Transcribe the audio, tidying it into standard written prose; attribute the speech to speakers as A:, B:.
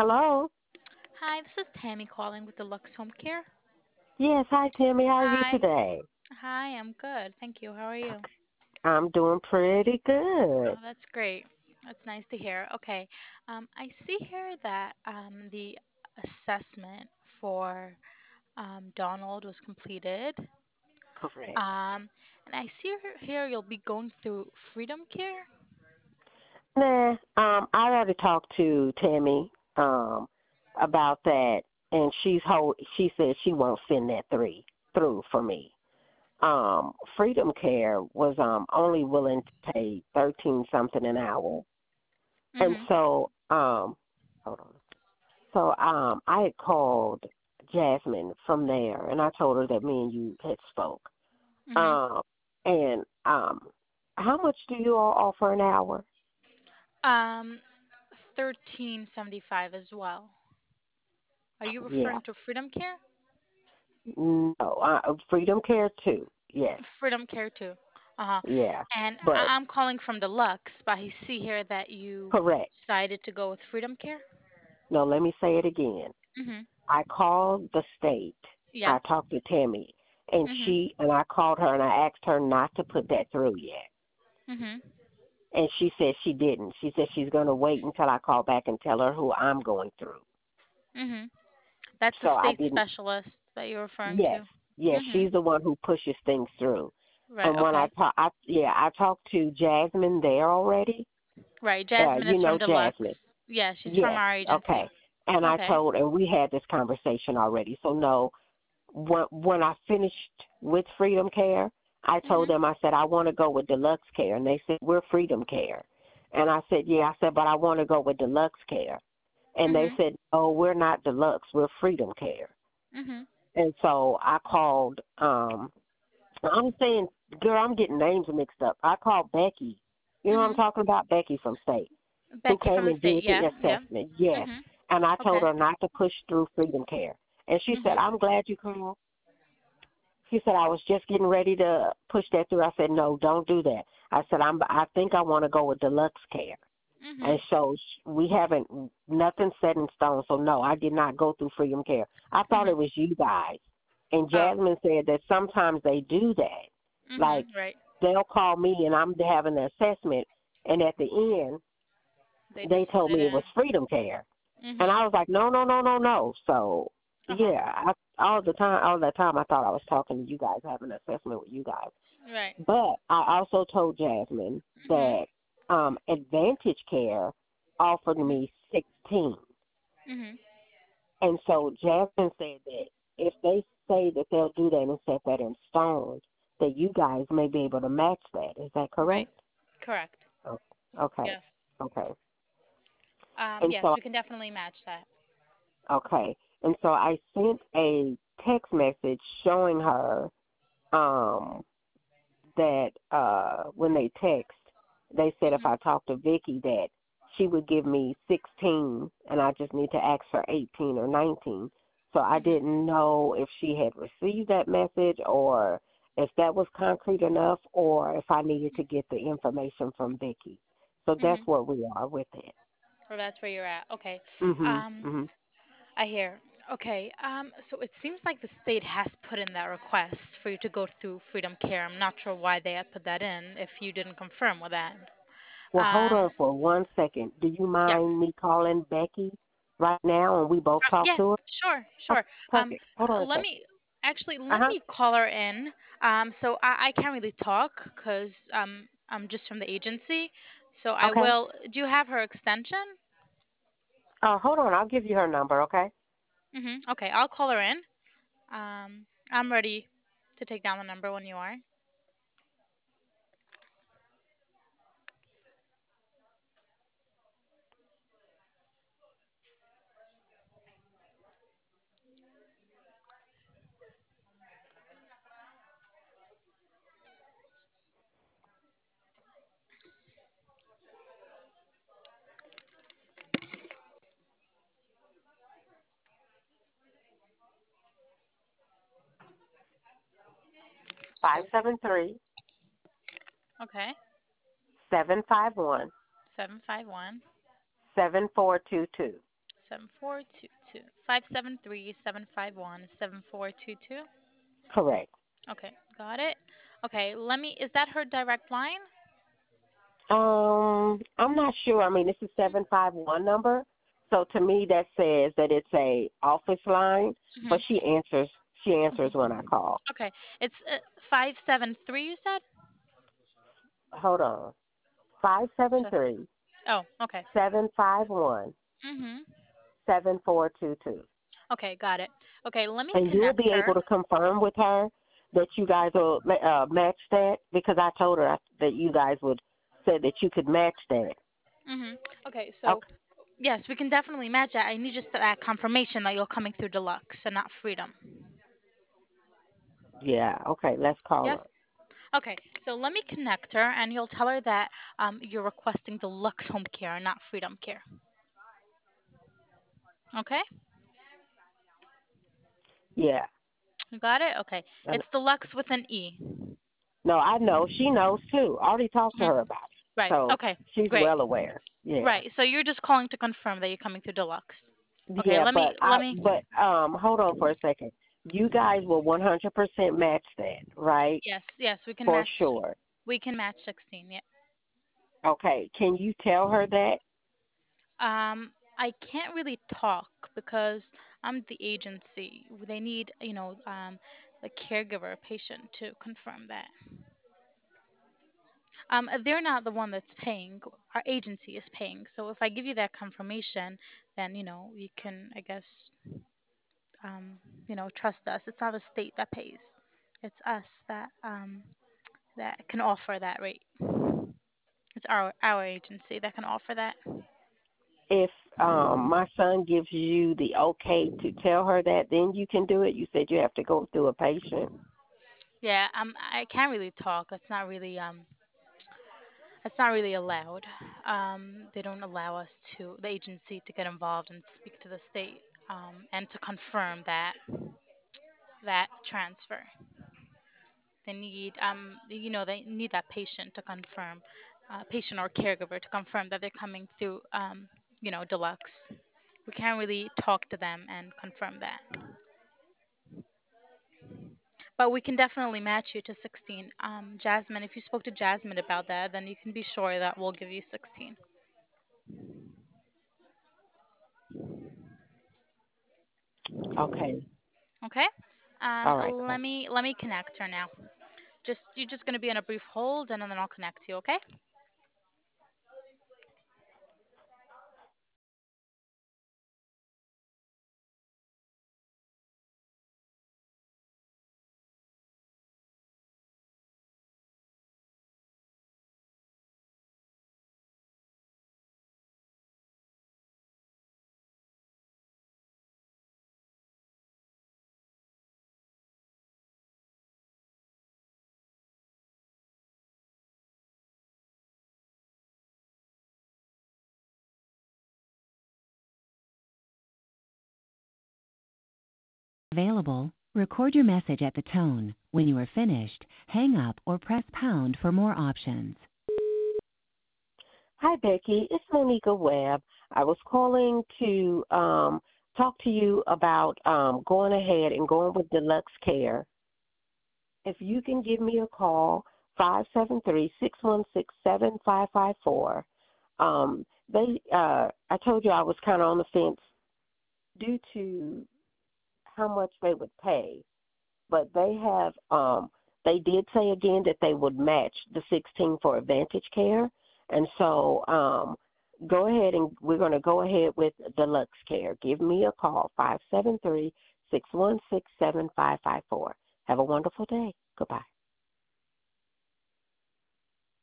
A: Hello.
B: Hi, this is Tammy calling with the Lux Home Care.
A: Yes, hi Tammy. How are you
B: Hi.
A: today?
B: Hi, I'm good. Thank you. How are you?
A: I'm doing pretty
B: Oh,
A: good.
B: that's great. That's nice to hear. Okay. I see here that the assessment for Donald was completed.
A: Correct.
B: Um, and I see here you'll be going through Freedom Care.
A: Nah, I already talked to Tammy about that, and she said she won't send that through for me. Freedom Care was only willing to pay 13 something an hour, and
B: Mhm.
A: so hold on. So I had called Jasmine from there, and I told her that me and you had spoke.
B: Mhm.
A: Um, and how much do you all offer an hour?
B: Um, 1375 as well. Are you
A: Yeah,
B: referring to Freedom Care?
A: no, Freedom Care too. Yes,
B: Freedom Care too. Uh-huh.
A: yeah,
B: And
A: but
B: I'm calling from the Lux, but I see here that you
A: correct.
B: decided to go with Freedom Care.
A: No, let me say it again.
B: Mhm.
A: I called the state.
B: Yeah.
A: I talked to Tammy, and
B: Mhm.
A: I called her and I asked her not to put that through yet.
B: Mhm.
A: And she said she didn't. She said she's going to wait until I call back and tell her who I'm going through.
B: Mhm. That's the
A: So I
B: state
A: didn't.
B: specialist that you're referring
A: Yes,
B: to.
A: yes,
B: Mhm.
A: she's the one who pushes things through.
B: Right.
A: And when
B: Okay.
A: I talked to Jasmine there already.
B: Right. Jasmine
A: You
B: is from
A: know
B: the
A: Jasmine.
B: Lux. Yeah, she's from
A: Yes,
B: our
A: okay.
B: agency.
A: And
B: Okay.
A: and we had this conversation already. So no, when I finished with Freedom Care, I told
B: Mhm.
A: them I said I want to go with Deluxe Care, and they said we're Freedom Care, and I said yeah, I said but I want to go with Deluxe Care, and they
B: Mhm.
A: said oh we're not Deluxe, we're Freedom Care,
B: Mhm.
A: and so I called. I'm saying, girl, I'm getting names mixed up. I called Becky. You know what I'm
B: Mhm.
A: talking about? Becky from State, who
B: Becky
A: came
B: from the
A: and
B: state.
A: did the
B: Yeah. Yeah.
A: assessment. Yes.
B: Mhm.
A: And I told
B: Okay.
A: her not to push through Freedom Care. And she said,
B: Mhm.
A: I'm glad you called. She said, I was just getting ready to push that through. I said, no, don't do that. I said, I think I want to go with Deluxe Care. And
B: Mhm.
A: so we haven't, nothing set in stone. So no, I did not go through Freedom Care. I thought
B: Mhm.
A: it was you guys. And
B: Oh.
A: Jasmine said that sometimes they do that. Like
B: Mhm. Right.
A: they'll call me and I'm having an assessment, and at the end
B: They
A: they
B: just put
A: told
B: it
A: me it was
B: in.
A: Freedom Care, and
B: Mhm.
A: I was like, no, no, no, no, no. So
B: Uh huh.
A: yeah, all that time I thought I was talking to you guys, having an assessment with you guys.
B: Right.
A: But I also told Jasmine
B: Mhm.
A: that Advantage Care offered
B: Mhm.
A: me 16,
B: Mhm.
A: and so Jasmine said that if they say that they'll do that and set that in stone, that you guys may be able to match that. Is that
B: Right.
A: correct?
B: Correct.
A: Oh, okay,
B: Yes.
A: okay. And
B: Yes,
A: so,
B: we can definitely match that.
A: okay, and so I sent a text message showing her um, that when they text, they said if
B: Mhm.
A: I talk to Vicky that she would give me 16, and I just need to ask for 18 or 19. So I
B: Mhm.
A: didn't know if she had received that message or if that was concrete enough or if I needed to get the information from Vicky. So that's
B: Mhm.
A: where we are with it.
B: So that's where you're at. Okay.
A: Mhm.
B: Um,
A: Mhm.
B: I hear. Okay. So it seems like the state has put in that request for you to go through Freedom Care. I'm not sure why they had put that in if you didn't confirm with that.
A: Well, hold
B: Um,
A: on for 1 second. Do you
B: yeah.
A: mind me calling Becky right now and we both talk
B: Yeah.
A: to her?
B: Sure.
A: Okay,
B: Sure. Um,
A: perfect. Hold on a
B: let
A: second.
B: me actually let
A: Uh-huh.
B: me call her in. So I can't really talk because I'm just from the agency. So I
A: Okay.
B: will. Do you have her extension?
A: Hold on. I'll give you her number, okay?
B: Okay, I'll call her in. I'm ready to take down the number when you are.
A: 573
B: Okay,
A: 751
B: 751
A: 7422.
B: 7422. 573-751-7422.
A: Correct.
B: Okay, got it. Okay, is that her direct line?
A: I'm not sure. I mean, it's a 751 number, so to me that says that it's a office line,
B: Hmm.
A: but she answers when I call.
B: Okay, it's 573, you said?
A: Hold on. Five seven
B: So,
A: three
B: oh, okay.
A: 751
B: Hmm.
A: 7422.
B: Okay, got it. Okay, let me
A: And you'll
B: connect
A: be
B: her.
A: able to confirm with her that you guys will match that, because I told her that you guys would say that you could match that.
B: Hmm. Okay, so
A: Okay.
B: yes, we can definitely match that. I need just that confirmation that you're coming through Deluxe and not Freedom.
A: Yeah. Okay. Let's call her.
B: Yes? Okay, so let me connect her and you'll tell her that you're requesting Deluxe Home Care, not Freedom Care. Okay?
A: Yeah.
B: You got it? Okay.
A: And,
B: It's Deluxe with an E.
A: no, I know. She knows too. I already talked to
B: Mhm.
A: her about it,
B: Right.
A: so
B: Okay.
A: she's
B: Great.
A: well aware. Yeah.
B: Right. So you're just calling to confirm that you're coming through Deluxe. Okay,
A: Yeah.
B: let me let me
A: Hold on for a second. You guys will 100% match that, right?
B: Yes, yes, we can
A: For
B: match.
A: sure.
B: We can match 16. Yeah.
A: Okay. Can you tell her that?
B: I can't really talk because I'm the agency. They need, the caregiver patient to confirm that. They're not the one that's paying. Our agency is paying. So if I give you that confirmation, then you can, I guess, um, trust us. It's not a state that pays. It's us that can offer that rate. It's our agency that can offer that.
A: If my son gives you the okay to tell her that, then you can do it. You said you have to go through a patient.
B: Yeah, I can't really talk. That's not really allowed. They don't allow us to the agency to get involved and speak to the state and to confirm that transfer. They need that patient to confirm, patient or caregiver to confirm that they're coming through, Deluxe. We can't really talk to them and confirm that. But we can definitely match you to 16. Jasmine, if you spoke to Jasmine about that, then you can be sure that we'll give you 16.
A: Okay.
B: Okay?
A: All right.
B: Let me connect her now. You're just gonna be on a brief hold, and then I'll connect you. Okay?
C: Available, record your message at the tone. When you are finished, hang up or press pound for more options.
A: Hi, Becky. It's Monica Webb. I was calling to talk to you about going ahead and going with Deluxe Care. If you can give me a call, 573-616-7554. I told you I was kind of on the fence due to how much they would pay, but they did say again that they would match the 16 for Advantage Care, and so go ahead and we're going to go ahead with Deluxe Care. Give me a call, 573-616-7554. Have a wonderful day. Goodbye.